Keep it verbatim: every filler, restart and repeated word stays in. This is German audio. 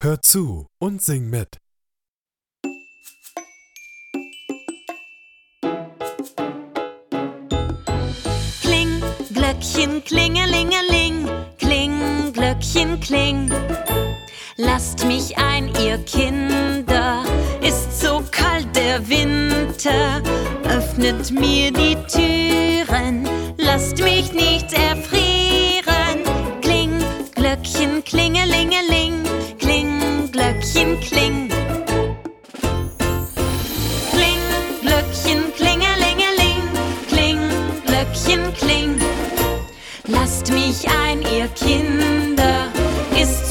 Hör zu und sing mit. Kling, Glöckchen, klingelingeling, kling, Glöckchen, kling. Lasst mich ein, ihr Kinder, ist so kalt der Winter. Öffnet mir die Türen, lasst mich nicht erfrieren. Kling, Glöckchen, klingelingeling, kling, Glöckchen, kling. Kling, Glöckchen, klingelingeling, kling, Glöckchen, kling. Lasst mich ein, ihr Kinder, ist